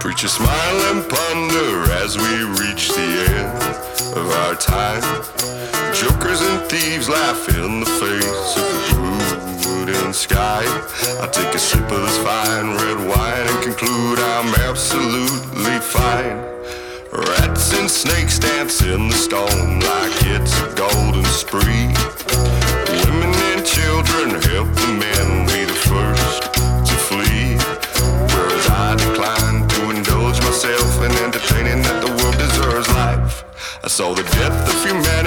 Preach a smile and ponder as we reach the end of our time. Jokers and thieves laugh in the face of the brooding sky. I take a sip of this fine red wine and conclude I'm absolutely fine. Rats and snakes dance in the stone like it's a golden spree. Women and children help the men be the first to flee. Whereas I decline to indulge myself in entertaining that the world deserves life. I saw the death of humanity